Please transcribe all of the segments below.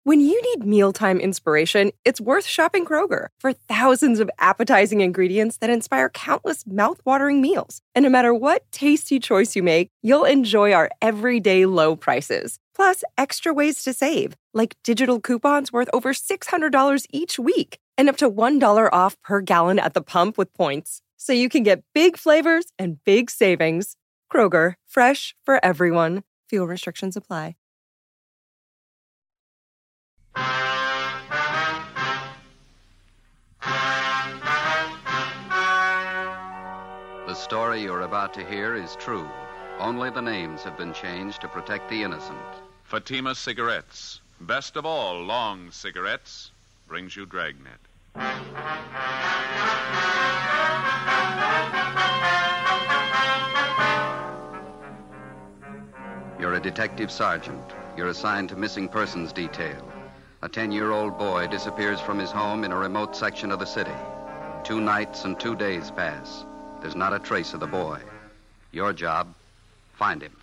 When you need mealtime inspiration, it's worth shopping Kroger for thousands of appetizing ingredients that inspire countless mouth-watering meals. And no matter what tasty choice you make, you'll enjoy our everyday low prices. Plus, extra ways to save, like digital coupons worth over $600 each week and up to $1 off per gallon at the pump with points. So you can get big flavors and big savings. Kroger, fresh for everyone. Fuel restrictions apply. The story you're about to hear is true. Only the names have been changed to protect the innocent. Fatima Cigarettes, best of all long cigarettes, brings you Dragnet. You're a detective sergeant. You're assigned to missing persons detail. A 10-year-old boy disappears from his home in a remote section of the city. 2 nights and 2 days pass. There's not a trace of the boy. Your job, find him.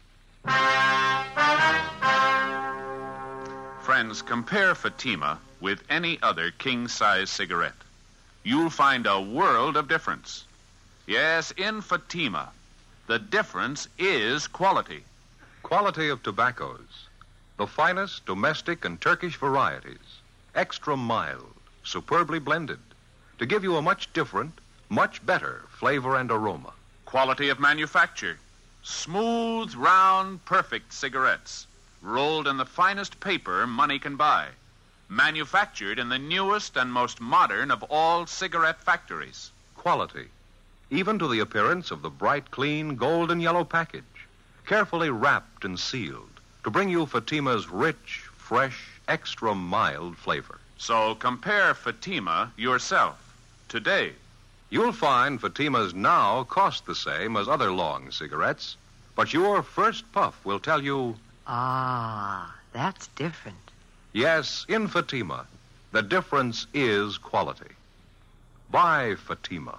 Friends, compare Fatima with any other king-size cigarette. You'll find a world of difference. Yes, in Fatima, the difference is quality. Quality of tobaccos. The finest domestic and Turkish varieties. Extra mild, superbly blended. To give you a much different, much better flavor and aroma. Quality of manufacture. Smooth, round, perfect cigarettes. Rolled in the finest paper money can buy. Manufactured in the newest and most modern of all cigarette factories. Quality. Even to the appearance of the bright, clean, gold and yellow package. Carefully wrapped and sealed to bring you Fatima's rich, fresh, extra mild flavor. So compare Fatima yourself today. You'll find Fatima's now cost the same as other long cigarettes, but your first puff will tell you, ah, that's different. Yes, in Fatima, the difference is quality. Buy Fatima.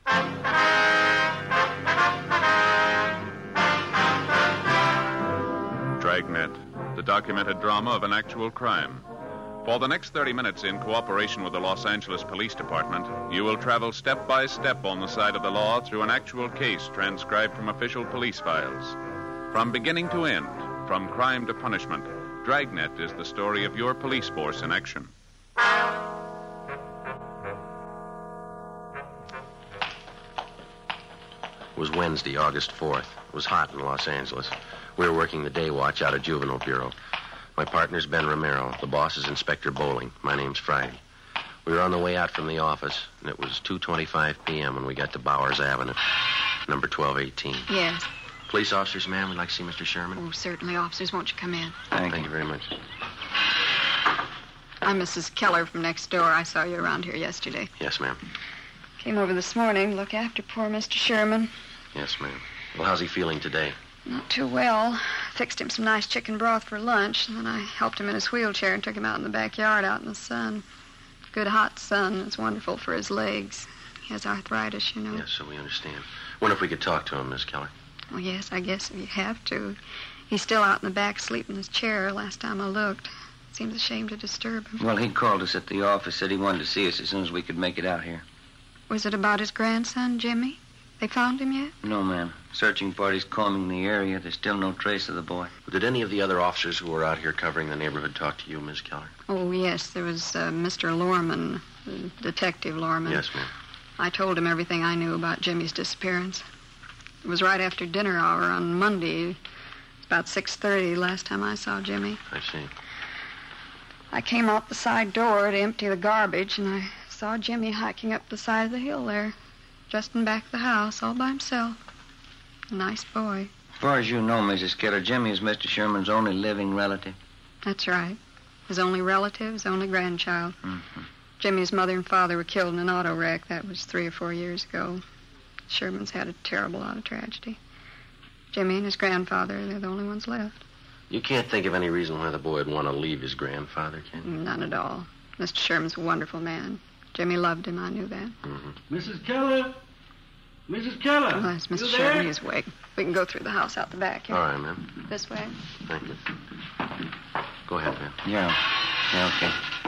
Dragnet, the documented drama of an actual crime. For the next 30 minutes, in cooperation with the Los Angeles Police Department, you will travel step by step on the side of the law through an actual case transcribed from official police files. From beginning to end, from crime to punishment, Dragnet is the story of your police force in action. It was Wednesday, August 4th. It was hot in Los Angeles. We were working the day watch out of Juvenile Bureau. My partner's Ben Romero. The boss is Inspector Bowling. My name's Friday. We were on the way out from the office, and it was 2:25 p.m. when we got to Bowers Avenue, number 1218. Yes. Police officers, ma'am, we'd like to see Mr. Sherman. Oh, certainly, officers. Won't you come in? Thank you very much. I'm Mrs. Keller from next door. I saw you around here yesterday. Yes, ma'am. Came over this morning to look after poor Mr. Sherman. Yes, ma'am. Well, how's he feeling today? Not too well. Fixed him some nice chicken broth for lunch, and then I helped him in his wheelchair and took him out in the backyard out in the sun. Good hot sun. It's wonderful for his legs. He has arthritis, you know. Yes, so we understand. Wonder if we could talk to him, Miss Keller. Well, yes, I guess if you have to. He's still out in the back sleeping in his chair last time I looked. Seems a shame to disturb him. Well, he called us at the office, said he wanted to see us as soon as we could make it out here. Was it about his grandson, Jimmy? They found him yet? No, ma'am. Searching party's combing the area. There's still no trace of the boy. Did any of the other officers who were out here covering the neighborhood talk to you, Miss Keller? Oh, yes. There was Mr. Lorman, Detective Lorman. Yes, ma'am. I told him everything I knew about Jimmy's disappearance. It was right after dinner hour on Monday. About 6:30 last time I saw Jimmy. I see. I came out the side door to empty the garbage, and I saw Jimmy hiking up the side of the hill there, just in back of the house, all by himself. A nice boy. As far as you know, Mrs. Keller, Jimmy is Mr. Sherman's only living relative. That's right. His only relative, his only grandchild. Mm-hmm. Jimmy's mother and father were killed in an auto wreck. That was 3 or 4 years ago. Sherman's had a terrible lot of tragedy. Jimmy and his grandfather, they're the only ones left. You can't think of any reason why the boy would want to leave his grandfather, can you? None at all. Mr. Sherman's a wonderful man. Jimmy loved him, I knew that. Mm-hmm. Mrs. Keller? Mrs. Keller? Oh, that's Mr. Sherman. He's awake. We can go through the house out the back here. All right, ma'am. This way. Thank you. Go ahead, ma'am. Yeah. Yeah, okay.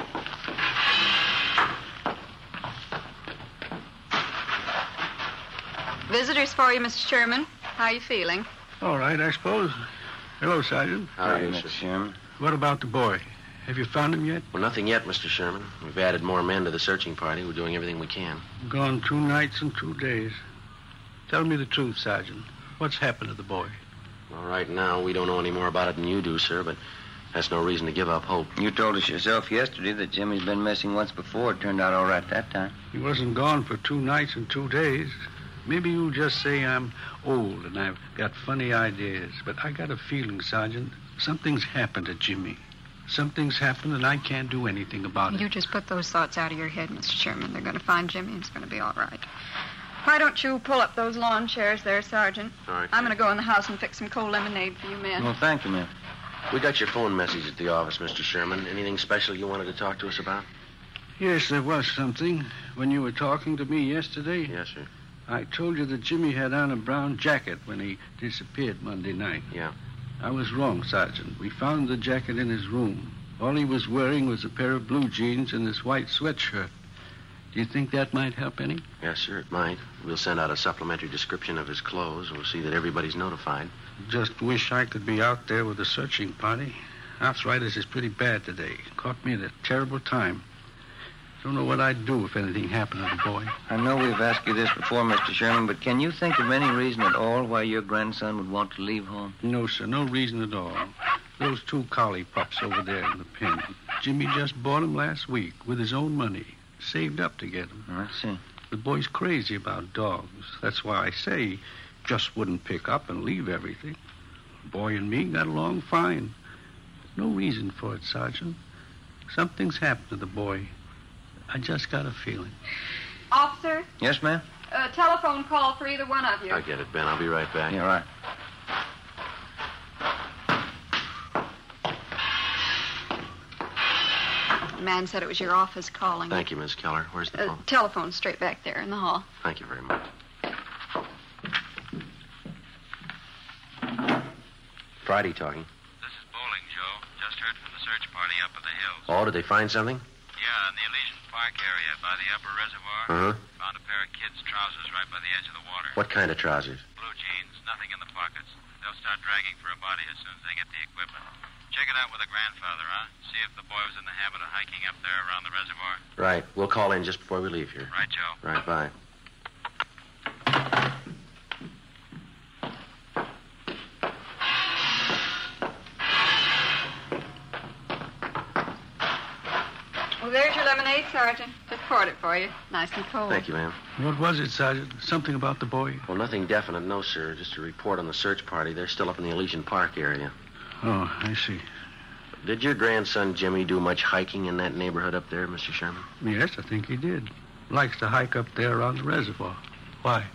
Visitors for you, Mr. Sherman. How are you feeling? All right, I suppose. Hello, Sergeant. How are you, Mr. Sherman? What about the boy? Have you found him yet? Well, nothing yet, Mr. Sherman. We've added more men to the searching party. We're doing everything we can. Gone 2 nights and 2 days. Tell me the truth, Sergeant. What's happened to the boy? Well, right now, we don't know any more about it than you do, sir, but that's no reason to give up hope. You told us yourself yesterday that Jimmy's been missing once before. It turned out all right that time. He wasn't gone for 2 nights and 2 days. Maybe you'll just say I'm old and I've got funny ideas, but I got a feeling, Sergeant, something's happened to Jimmy. Something's happened and I can't do anything about it. You just put those thoughts out of your head, Mr. Sherman. They're going to find Jimmy and it's going to be all right. Why don't you pull up those lawn chairs there, Sergeant? All right. I'm going to go in the house and fix some cold lemonade for you men. Well, thank you, ma'am. We got your phone message at the office, Mr. Sherman. Anything special you wanted to talk to us about? Yes, there was something. When you were talking to me yesterday, Yes, sir. I told you that Jimmy had on a brown jacket when he disappeared Monday night. Yeah. I was wrong, Sergeant. We found the jacket in his room. All he was wearing was a pair of blue jeans and this white sweatshirt. Do you think that might help any? Yes, sir, it might. We'll send out a supplementary description of his clothes. We'll see that everybody's notified. Just wish I could be out there with the searching party. Arthritis is pretty bad today. Caught me at a terrible time. Don't know what I'd do if anything happened to the boy. I know we've asked you this before, Mr. Sherman, but can you think of any reason at all why your grandson would want to leave home? No, sir, no reason at all. Those 2 collie pups over there in the pen. Jimmy just bought them last week with his own money. Saved up to get them. I see. The boy's crazy about dogs. That's why I say he just wouldn't pick up and leave everything. The boy and me got along fine. No reason for it, Sergeant. Something's happened to the boy. I just got a feeling. Officer, Yes, ma'am? a telephone call for either one of you. I get it, Ben. I'll be right back. Yeah, right. The man said it was your office calling. Thank you, Miss Keller. Where's the phone? Telephone straight back there in the hall. Thank you very much. Friday talking. This is Bowling, Joe. Just heard from the search party up in the hills. Oh, did they find something? Yeah, in the Elysian Park area by the upper reservoir. Uh-huh. Found a pair of kids' trousers right by the edge of the water. What kind of trousers? Blue jeans, nothing in the pockets. They'll start dragging for a body as soon as they get the equipment. Check it out with the grandfather, huh? See if the boy was in the habit of hiking up there around the reservoir. Right. We'll call in just before we leave here. Right, Joe. Right, bye. Well, there's your lemonade, Sergeant. Just poured it for you. Nice and cold. Thank you, ma'am. What was it, Sergeant? Something about the boy? Well, nothing definite, no, sir. Just a report on the search party. They're still up in the Elysian Park area. Oh, I see. Did your grandson Jimmy do much hiking in that neighborhood up there, Mr. Sherman? Yes, I think he did. Likes to hike up there around the reservoir. Why?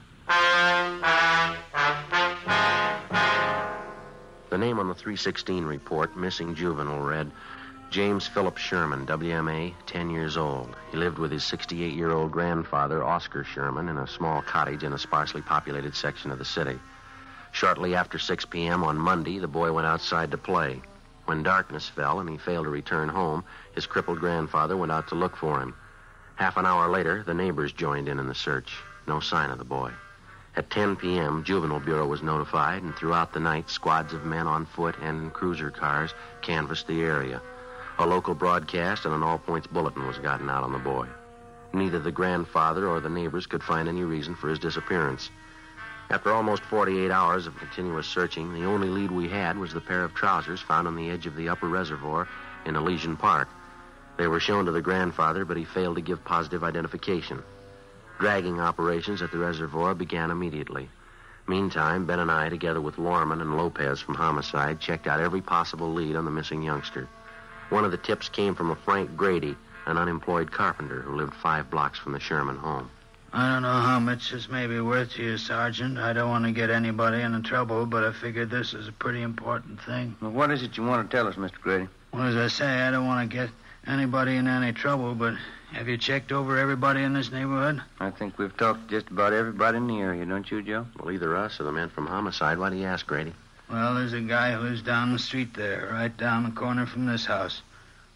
The name on the 316 report, missing juvenile, read James Philip Sherman, WMA, 10 years old. He lived with his 68-year-old grandfather, Oscar Sherman, in a small cottage in a sparsely populated section of the city. Shortly after 6 p.m. on Monday, the boy went outside to play. When darkness fell and he failed to return home, his crippled grandfather went out to look for him. Half an hour later, the neighbors joined in the search. No sign of the boy. At 10 p.m., Juvenile Bureau was notified, and throughout the night, squads of men on foot and in cruiser cars canvassed the area. A local broadcast and an all-points bulletin was gotten out on the boy. Neither the grandfather or the neighbors could find any reason for his disappearance. After almost 48 hours of continuous searching, the only lead we had was the pair of trousers found on the edge of the upper reservoir in Elysian Park. They were shown to the grandfather, but he failed to give positive identification. Dragging operations at the reservoir began immediately. Meantime, Ben and I, together with Lorman and Lopez from Homicide, checked out every possible lead on the missing youngster. One of the tips came from a Frank Grady, an unemployed carpenter who lived 5 blocks from the Sherman home. I don't know how much this may be worth to you, Sergeant. I don't want to get anybody into trouble, but I figured this is a pretty important thing. Well, what is it you want to tell us, Mr. Grady? Well, as I say, I don't want to get anybody in any trouble, but have you checked over everybody in this neighborhood? I think we've talked to just about everybody in the area, don't you, Joe? Well, either us or the man from Homicide. Why do you ask, Grady? Well, there's a guy who lives down the street there, right down the corner from this house.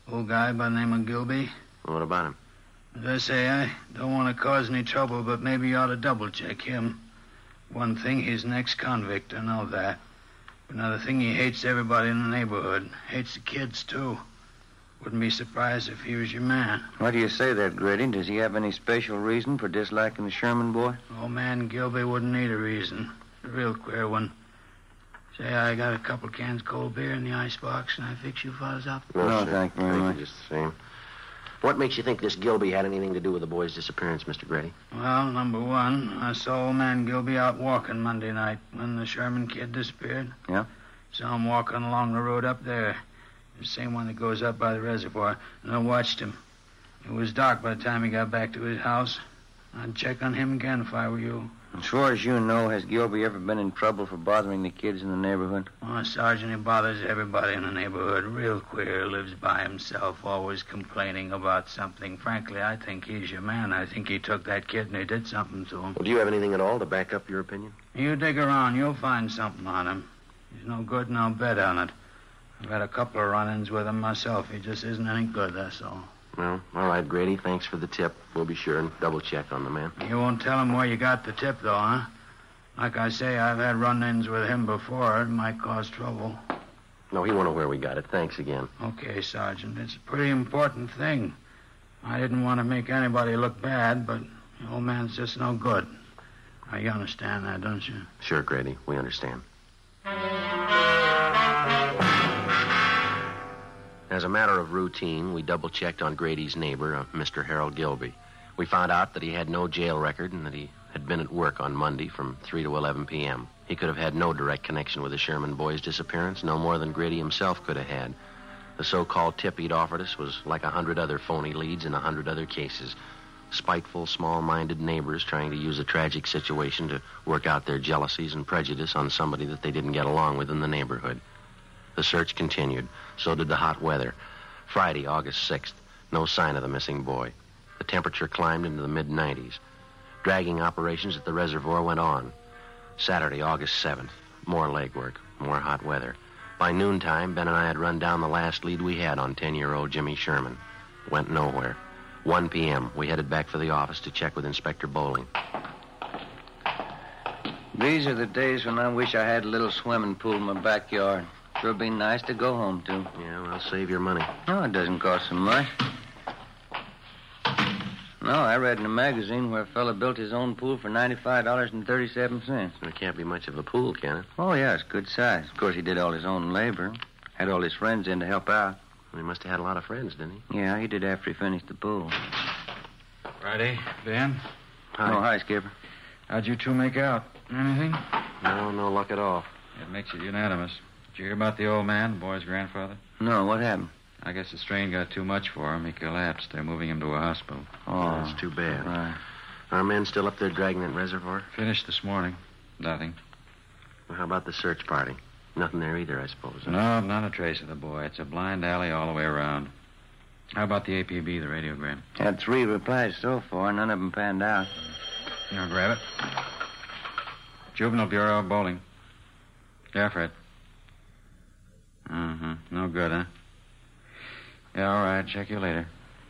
Old guy by the name of Gilby. What about him? As I say, I don't want to cause any trouble, but maybe you ought to double-check him. One thing, he's an ex-convict, I know that. But another thing, he hates everybody in the neighborhood. Hates the kids, too. Wouldn't be surprised if he was your man. Why do you say that, Grady? Does he have any special reason for disliking the Sherman boy? Old man Gilby wouldn't need a reason. A real queer one. Say, I got a couple cans of cold beer in the icebox, and I fix you fellas up. No, thank you very much. Just the same. What makes you think this Gilby had anything to do with the boy's disappearance, Mr. Grady? Well, number one, I saw old man Gilby out walking Monday night when the Sherman kid disappeared. Yeah? Saw him walking along the road up there. The same one that goes up by the reservoir. And I watched him. It was dark by the time he got back to his house. I'd check on him again if I were you. As far as you know, has Gilby ever been in trouble for bothering the kids in the neighborhood? Oh, Sergeant, he bothers everybody in the neighborhood. Real queer. Lives by himself, always complaining about something. Frankly, I think he's your man. I think he took that kid and he did something to him. Well, do you have anything at all to back up your opinion? You dig around. You'll find something on him. He's no good, and I'll bet on it. I've had a couple of run-ins with him myself. He just isn't any good, that's all. Well, all right, Grady. Thanks for the tip. We'll be sure and double-check on the man. You won't tell him where you got the tip, though, huh? Like I say, I've had run-ins with him before. It might cause trouble. No, he won't know where we got it. Thanks again. Okay, Sergeant. It's a pretty important thing. I didn't want to make anybody look bad, but the old man's just no good. Now, you understand that, don't you? Sure, Grady. We understand. As a matter of routine, we double-checked on Grady's neighbor, Mr. Harold Gilby. We found out that he had no jail record and that he had been at work on Monday from 3 to 11 p.m. He could have had no direct connection with the Sherman boy's disappearance, no more than Grady himself could have had. The so-called tip he'd offered us was like 100 other phony leads in 100 other cases. Spiteful, small-minded neighbors trying to use a tragic situation to work out their jealousies and prejudice on somebody that they didn't get along with in the neighborhood. The search continued. So did the hot weather. Friday, August 6th, no sign of the missing boy. The temperature climbed into the mid-90s. Dragging operations at the reservoir went on. Saturday, August 7th, more legwork, more hot weather. By noontime, Ben and I had run down the last lead we had on 10-year-old Jimmy Sherman. Went nowhere. 1 p.m., we headed back for the office to check with Inspector Bowling. These are the days when I wish I had a little swimming pool in my backyard. Sure be nice to go home to. Yeah, well, save your money. No, it doesn't cost so much. No, I read in a magazine where a fella built his own pool for $95.37. There can't be much of a pool, can it? Oh, yeah, it's good size. Of course, he did all his own labor. Had all his friends in to help out. He must have had a lot of friends, didn't he? Yeah, he did after he finished the pool. Friday, Ben? Hi. Oh, hi, Skipper. How'd you two make out? Anything? No luck at all. It makes it unanimous. Did you hear about the old man, the boy's grandfather? No, what happened? I guess the strain got too much for him. He collapsed. They're moving him to a hospital. Oh, that's too bad. Right. Our men still up there dragging that reservoir? Finished this morning. Nothing. Well, how about the search party? Nothing there either, I suppose. Huh? No, not a trace of the boy. It's a blind alley all the way around. How about the APB, the radiogram? Had 3 replies so far. None of them panned out. Here, grab it. Juvenile Bureau, Bowling. Yeah, Fred. No good, huh? Yeah, all right. Check you later.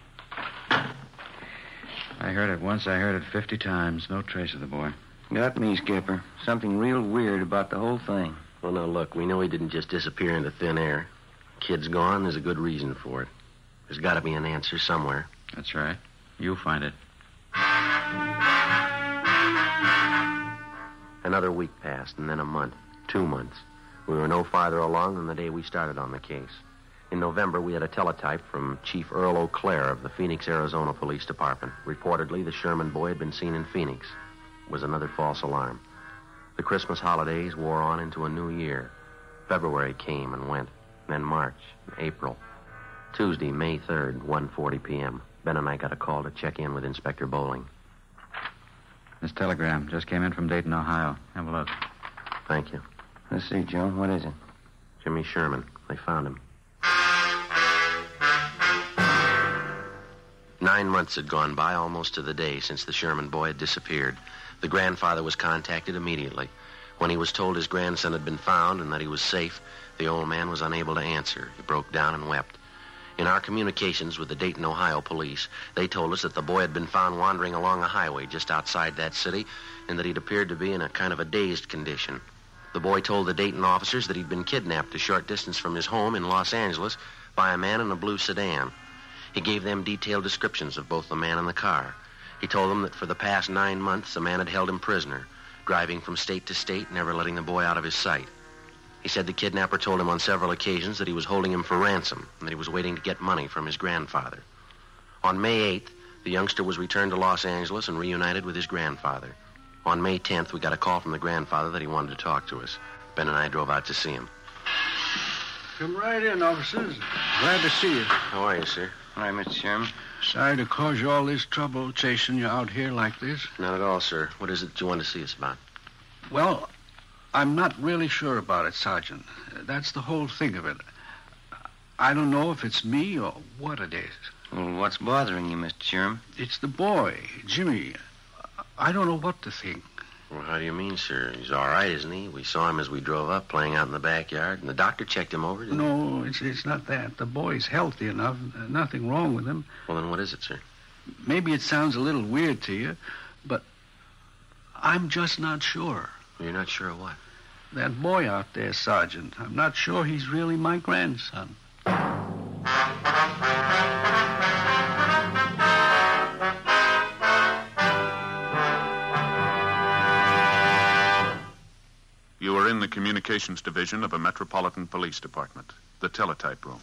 I heard it once. I heard it 50 times. No trace of the boy. Got me, Skipper. Something real weird about the whole thing. Well, now, look, we know he didn't just disappear into thin air. Kid's gone. There's a good reason for it. There's got to be an answer somewhere. That's right. You'll find it. Another week passed, and then a month. 2 months. We were no farther along than the day we started on the case. In November, we had a teletype from Chief Earl O'Clair of the Phoenix, Arizona Police Department. Reportedly, the Sherman boy had been seen in Phoenix. It was another false alarm. The Christmas holidays wore on into a new year. February came and went, then March, April. Tuesday, May 3rd, 1:40 p.m. Ben and I got a call to check in with Inspector Bowling. This telegram just came in from Dayton, Ohio. Have a look. Thank you. Let's see, Joe. What is it? Jimmy Sherman. They found him. 9 months had gone by, almost to the day, since the Sherman boy had disappeared. The grandfather was contacted immediately. When he was told his grandson had been found and that he was safe, the old man was unable to answer. He broke down and wept. In our communications with the Dayton, Ohio police, they told us that the boy had been found wandering along a highway just outside that city and that he'd appeared to be in a kind of a dazed condition. The boy told the Dayton officers that he'd been kidnapped a short distance from his home in Los Angeles by a man in a blue sedan. He gave them detailed descriptions of both the man and the car. He told them that for the past 9 months, the man had held him prisoner, driving from state to state, never letting the boy out of his sight. He said the kidnapper told him on several occasions that he was holding him for ransom and that he was waiting to get money from his grandfather. On May 8th, the youngster was returned to Los Angeles and reunited with his grandfather. On May 10th, we got a call from the grandfather that he wanted to talk to us. Ben and I drove out to see him. Come right in, officers. Glad to see you. How are you, sir? Hi, Mr. Sherman. Sorry to cause you all this trouble chasing you out here like this. Not at all, sir. What is it you want to see us about? Well, I'm not really sure about it, Sergeant. That's the whole thing of it. I don't know if it's me or what it is. Well, what's bothering you, Mr. Sherman? It's the boy, Jimmy. I don't know what to think. Well, how do you mean, sir? He's all right, isn't he? We saw him as we drove up, playing out in the backyard, and the doctor checked him over, didn't he? No, it's not that. The boy's healthy enough. Nothing wrong with him. Well, then what is it, sir? Maybe it sounds a little weird to you, but I'm just not sure. You're not sure of what? That boy out there, Sergeant. I'm not sure he's really my grandson. You are in the communications division of a Metropolitan Police Department, the teletype room.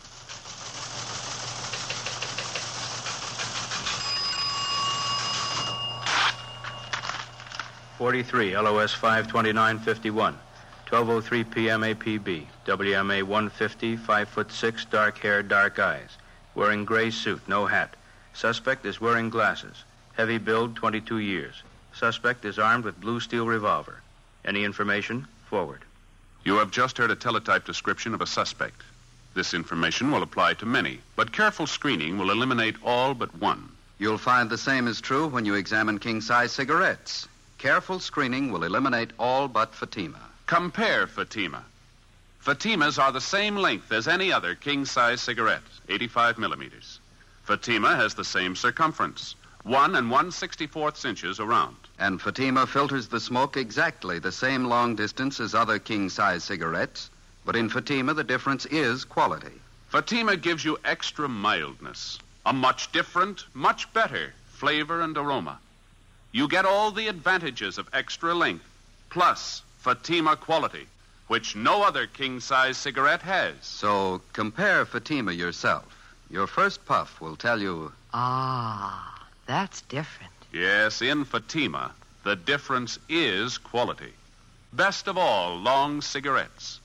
.43, LOS 52951, 12:03 p.m. APB, WMA 150, 5'6", dark hair, dark eyes, wearing gray suit, no hat. Suspect is wearing glasses. Heavy build, 22 years. Suspect is armed with blue steel revolver. Any information? Forward. You have just heard a teletype description of a suspect. This information will apply to many, but careful screening will eliminate all but one. You'll find the same is true when you examine king-size cigarettes. Careful screening will eliminate all but Fatima. Compare Fatima. Fatimas are the same length as any other king-size cigarette, 85 millimeters. Fatima has the same circumference, 1 1/64 inches around. And Fatima filters the smoke exactly the same long distance as other king-size cigarettes, but in Fatima the difference is quality. Fatima gives you extra mildness, a much different, much better flavor and aroma. You get all the advantages of extra length, plus Fatima quality, which no other king-size cigarette has. So compare Fatima yourself. Your first puff will tell you... Ah, that's different. Yes, in Fatima, the difference is quality. Best of all, long cigarettes.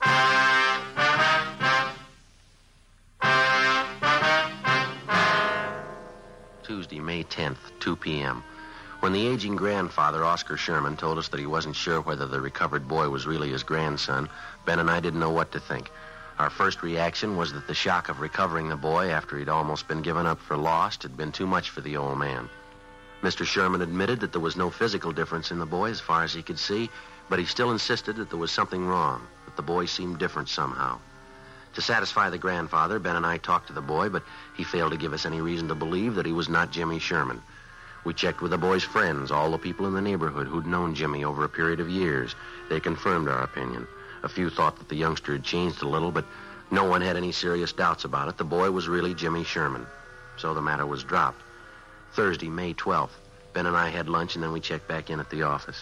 Tuesday, May 10th, 2 p.m. When the aging grandfather, Oscar Sherman, told us that he wasn't sure whether the recovered boy was really his grandson, Ben and I didn't know what to think. Our first reaction was that the shock of recovering the boy after he'd almost been given up for lost had been too much for the old man. Mr. Sherman admitted that there was no physical difference in the boy as far as he could see, but he still insisted that there was something wrong, that the boy seemed different somehow. To satisfy the grandfather, Ben and I talked to the boy, but he failed to give us any reason to believe that he was not Jimmy Sherman. We checked with the boy's friends, all the people in the neighborhood who'd known Jimmy over a period of years. They confirmed our opinion. A few thought that the youngster had changed a little, but no one had any serious doubts about it. The boy was really Jimmy Sherman. So the matter was dropped. Thursday, May 12th. Ben and I had lunch, and then we checked back in at the office.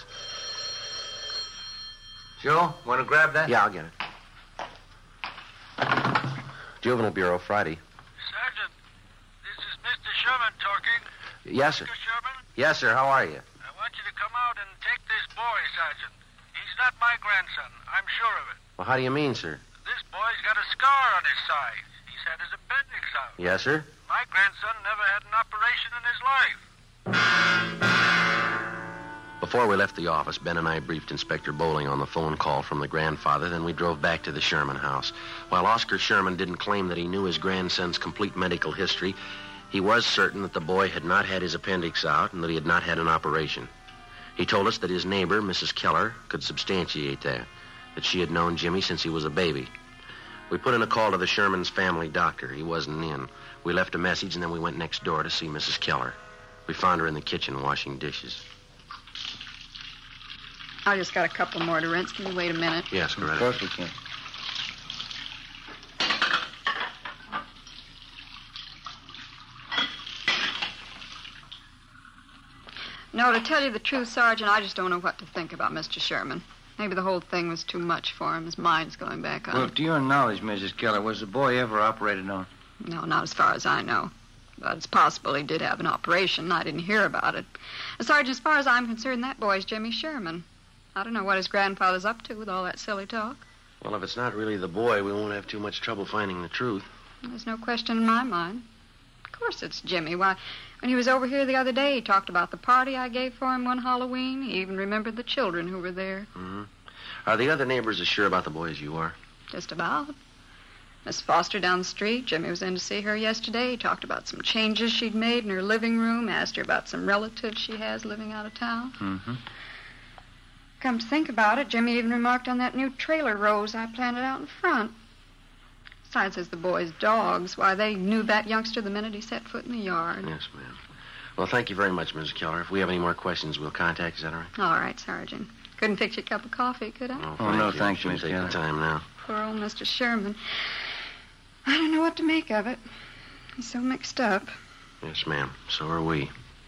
Joe, want to grab that? Yeah, I'll get it. Juvenile Bureau, Friday. Sergeant, this is Mr. Sherman talking. Yes, sir. Mr. Sherman? Yes, sir. How are you? I want you to come out and take this boy, Sergeant. He's not my grandson. I'm sure of it. Well, how do you mean, sir? This boy's got a scar on his side. He's had his appendix out. Yes, sir. My grandson never had an operation in his life. Before we left the office, Ben and I briefed Inspector Bowling on the phone call from the grandfather. Then we drove back to the Sherman house. While Oscar Sherman didn't claim that he knew his grandson's complete medical history, he was certain that the boy had not had his appendix out and that he had not had an operation. He told us that his neighbor, Mrs. Keller, could substantiate that she had known Jimmy since he was a baby. We put in a call to the Sherman's family doctor. He wasn't in. We left a message, and then we went next door to see Mrs. Keller. We found her in the kitchen washing dishes. I just got a couple more to rinse. Can you wait a minute? Yes, go right Of course we can. No, to tell you the truth, Sergeant, I just don't know what to think about Mr. Sherman. Maybe the whole thing was too much for him. His mind's going back on. Well, to your knowledge, Mrs. Keller, was the boy ever operated on? No, not as far as I know. But it's possible he did have an operation. I didn't hear about it. Sergeant, as far as I'm concerned, that boy's Jimmy Sherman. I don't know what his grandfather's up to with all that silly talk. Well, if it's not really the boy, we won't have too much trouble finding the truth. There's no question in my mind. Of course it's Jimmy. Why, when he was over here the other day, he talked about the party I gave for him one Halloween. He even remembered the children who were there. Mm-hmm. Are the other neighbors as sure about the boy as you are? Just about. Miss Foster down the street. Jimmy was in to see her yesterday. He talked about some changes she'd made in her living room, asked her about some relatives she has living out of town. Mm-hmm. Come to think about it, Jimmy even remarked on that new trailer rose I planted out in front. Besides, as the boy's dogs, why, they knew that youngster the minute he set foot in the yard. Yes, ma'am. Well, thank you very much, Mrs. Keller. If we have any more questions, we'll contact you. Is that all right? All right, Sergeant. Couldn't fix you a cup of coffee, could I? No, thank you, Miss Take Keller. the time now. Poor old Mr. Sherman. I don't know what to make of it. He's so mixed up. Yes, ma'am. So are we.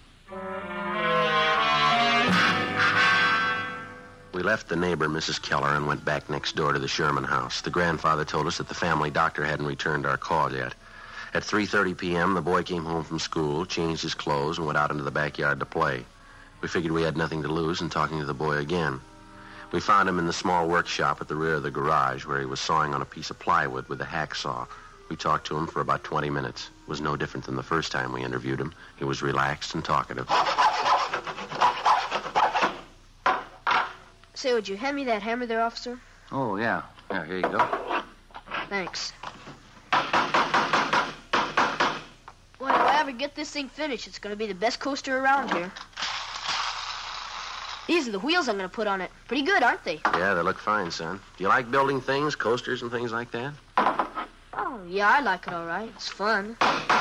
We left the neighbor, Mrs. Keller, and went back next door to the Sherman house. The grandfather told us that the family doctor hadn't returned our call yet. At 3:30 p.m., the boy came home from school, changed his clothes, and went out into the backyard to play. We figured we had nothing to lose in talking to the boy again. We found him in the small workshop at the rear of the garage where he was sawing on a piece of plywood with a hacksaw. We talked to him for about 20 minutes. It was no different than the first time we interviewed him. He was relaxed and talkative. Say, would you hand me that hammer there, officer? Oh, yeah. Yeah, here you go. Thanks. Boy, if I ever get this thing finished, it's going to be the best coaster around here. These are the wheels I'm going to put on it. Pretty good, aren't they? Yeah, they look fine, son. Do you like building things, coasters and things like that? Oh, yeah, I like it all right. It's fun.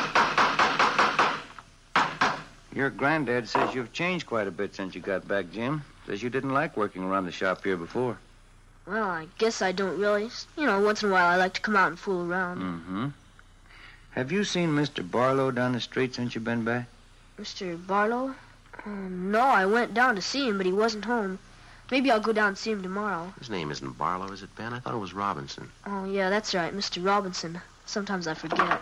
Your granddad says you've changed quite a bit since you got back, Jim. Says you didn't like working around the shop here before. Well, I guess I don't really. You know, once in a while I like to come out and fool around. Mm-hmm. Have you seen Mr. Barlow down the street since you've been back? Mr. Barlow? No, I went down to see him, but he wasn't home. Maybe I'll go down and see him tomorrow. His name isn't Barlow, is it, Ben? I thought it was Robinson. Oh, yeah, that's right, Mr. Robinson. Sometimes I forget.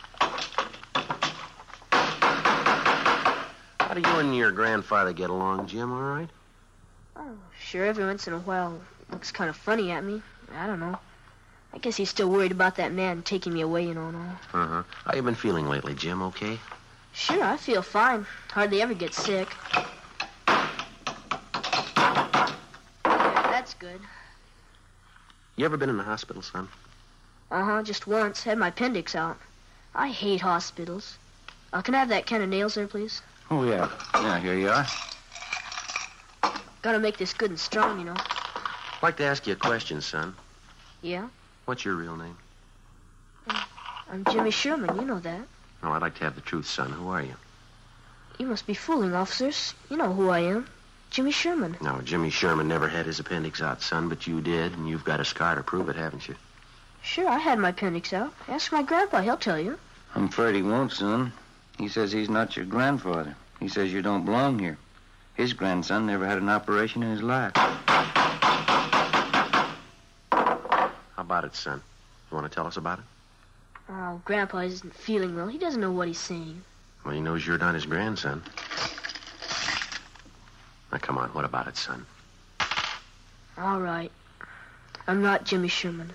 How do you and your grandfather get along, Jim, all right? Oh, sure, every once in a while looks kind of funny at me. I don't know. I guess he's still worried about that man taking me away, and all. Uh-huh. How you been feeling lately, Jim, okay? Sure, I feel fine. Hardly ever get sick. That's good. You ever been in the hospital, son? Uh-huh, just once. Had my appendix out. I hate hospitals. Can I have that can of nails there, please? Oh, yeah. Yeah, here you are. Gotta make this good and strong, you know. I'd like to ask you a question, son. Yeah? What's your real name? I'm Jimmy Sherman. You know that. No, I'd like to have the truth, son. Who are you? You must be fooling, officers. You know who I am. Jimmy Sherman. No, Jimmy Sherman never had his appendix out, son, but you did, and you've got a scar to prove it, haven't you? Sure, I had my appendix out. Ask my grandpa. He'll tell you. I'm afraid he won't, son. He says he's not your grandfather. He says you don't belong here. His grandson never had an operation in his life. How about it, son? You want to tell us about it? Oh, Grandpa isn't feeling well. He doesn't know what he's saying. Well, he knows you're not his grandson. Now, come on. What about it, son? All right. I'm not Jimmy Sherman.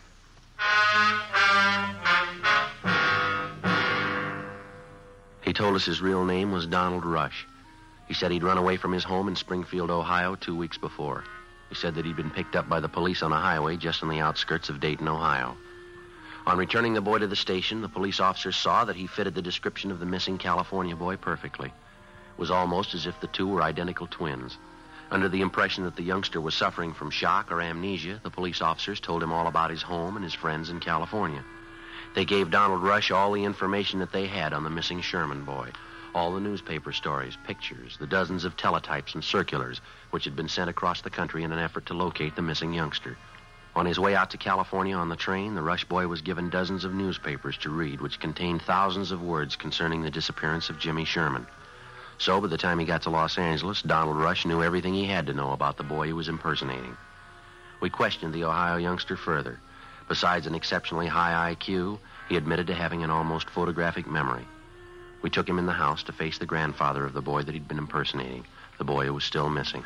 He told us his real name was Donald Rush. He said he'd run away from his home in Springfield, Ohio, 2 weeks before. He said that he'd been picked up by the police on a highway just on the outskirts of Dayton, Ohio. On returning the boy to the station, the police officers saw that he fitted the description of the missing California boy perfectly. It was almost as if the two were identical twins. Under the impression that the youngster was suffering from shock or amnesia, the police officers told him all about his home and his friends in California. They gave Donald Rush all the information that they had on the missing Sherman boy, all the newspaper stories, pictures, the dozens of teletypes and circulars which had been sent across the country in an effort to locate the missing youngster. On his way out to California on the train, the Rush boy was given dozens of newspapers to read which contained thousands of words concerning the disappearance of Jimmy Sherman. So, by the time he got to Los Angeles, Donald Rush knew everything he had to know about the boy he was impersonating. We questioned the Ohio youngster further. Besides an exceptionally high IQ, he admitted to having an almost photographic memory. We took him in the house to face the grandfather of the boy that he'd been impersonating, the boy who was still missing.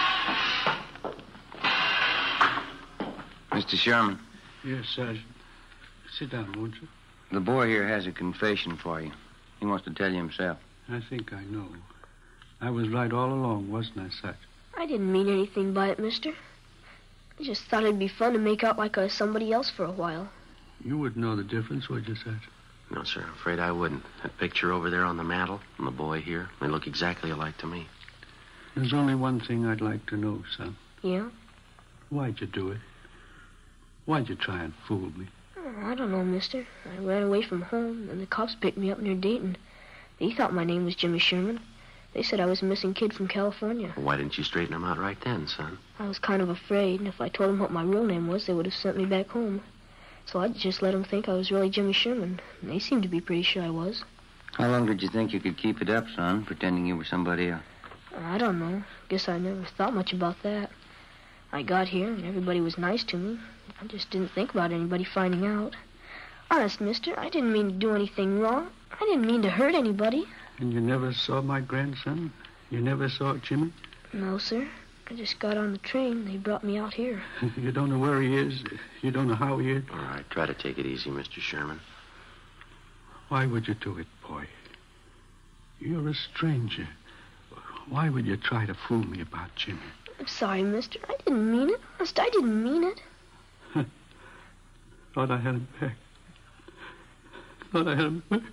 Mr. Sherman. Yes, Sergeant. Sit down, won't you? The boy here has a confession for you. He wants to tell you himself. I think I know. I was right all along, wasn't I, Sergeant? I didn't mean anything by it, mister. I just thought it'd be fun to make out like I was somebody else for a while. You wouldn't know the difference, would you, Sergeant? No, sir. I'm afraid I wouldn't. That picture over there on the mantel and the boy here, they look exactly alike to me. There's only one thing I'd like to know, son. Yeah? Why'd you do it? Why'd you try and fool me? Oh, I don't know, mister. I ran away from home, and the cops picked me up near Dayton. They thought my name was Jimmy Sherman. They said I was a missing kid from California. Well, why didn't you straighten them out right then, son? I was kind of afraid, and if I told them what my real name was, they would have sent me back home. So I just let them think I was really Jimmy Sherman. And they seemed to be pretty sure I was. How long did you think you could keep it up, son, pretending you were somebody else? I don't know. Guess I never thought much about that. I got here, and everybody was nice to me. I just didn't think about anybody finding out. Honest, mister, I didn't mean to do anything wrong. I didn't mean to hurt anybody. And you never saw my grandson? You never saw Jimmy? No, sir. I just got on the train. They brought me out here. You don't know where he is? You don't know how he is? All right, try to take it easy, Mr. Sherman. Why would you do it, boy? You're a stranger. Why would you try to fool me about Jimmy? I'm sorry, mister. I didn't mean it. Honest, I didn't mean it. Thought I had him back. Thought I had him back.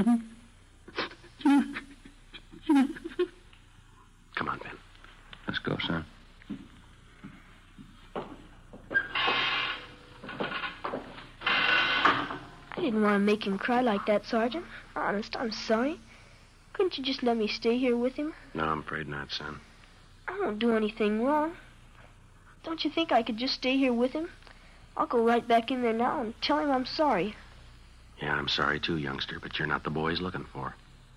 Come on, Ben. Let's go, son. I didn't want to make him cry like that, Sergeant. Honest, I'm sorry. Couldn't you just let me stay here with him? No, I'm afraid not, son. I won't do anything wrong. Don't you think I could just stay here with him? I'll go right back in there now and tell him I'm sorry. Yeah, I'm sorry too, youngster, but you're not the boy he's looking for.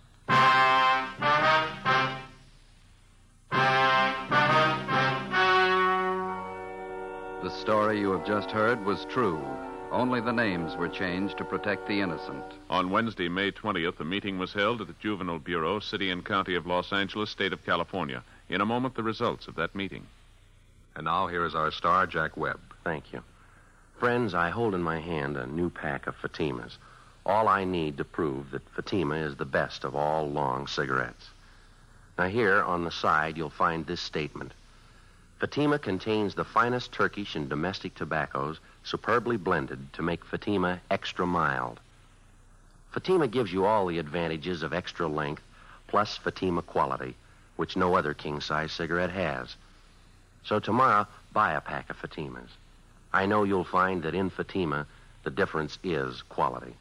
The story you have just heard was true. Only the names were changed to protect the innocent. On Wednesday, May 20th, a meeting was held at the Juvenile Bureau, City and County of Los Angeles, State of California. In a moment, the results of that meeting. And now here is our star, Jack Webb. Thank you. Friends, I hold in my hand a new pack of Fatimas. All I need to prove that Fatima is the best of all long cigarettes. Now here on the side, you'll find this statement. Fatima contains the finest Turkish and domestic tobaccos, superbly blended to make Fatima extra mild. Fatima gives you all the advantages of extra length, plus Fatima quality, which no other king-size cigarette has. So tomorrow, buy a pack of Fatimas. I know you'll find that in Fatima, the difference is quality.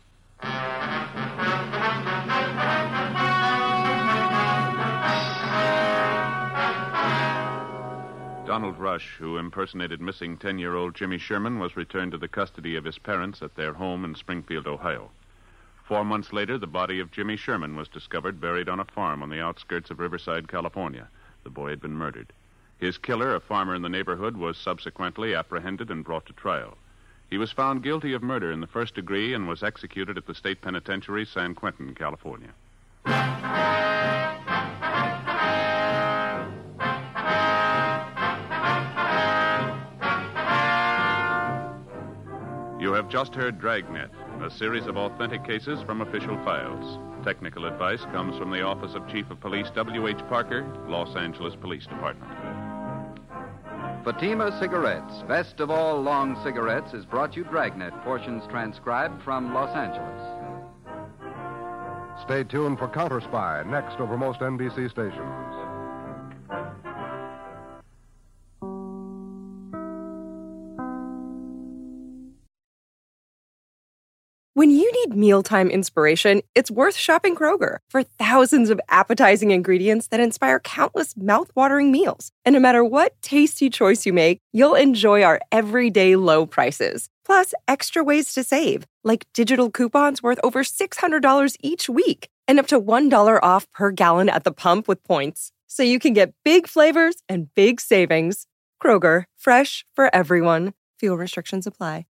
Donald Rush, who impersonated missing 10-year-old Jimmy Sherman, was returned to the custody of his parents at their home in Springfield, Ohio. 4 months later, the body of Jimmy Sherman was discovered buried on a farm on the outskirts of Riverside, California. The boy had been murdered. His killer, a farmer in the neighborhood, was subsequently apprehended and brought to trial. He was found guilty of murder in the first degree and was executed at the state penitentiary, San Quentin, California. You have just heard Dragnet, a series of authentic cases from official files. Technical advice comes from the Office of Chief of Police W.H. Parker, Los Angeles Police Department. Fatima Cigarettes, best of all long cigarettes, is brought you Dragnet, portions transcribed from Los Angeles. Stay tuned for Counter Spy, next over most NBC stations. Need mealtime inspiration? It's worth shopping Kroger for thousands of appetizing ingredients that inspire countless mouth-watering meals. And no matter what tasty choice you make, you'll enjoy our everyday low prices. Plus, extra ways to save, like digital coupons worth over $600 each week and up to $1 off per gallon at the pump with points. So you can get big flavors and big savings. Kroger, fresh for everyone. Fuel restrictions apply.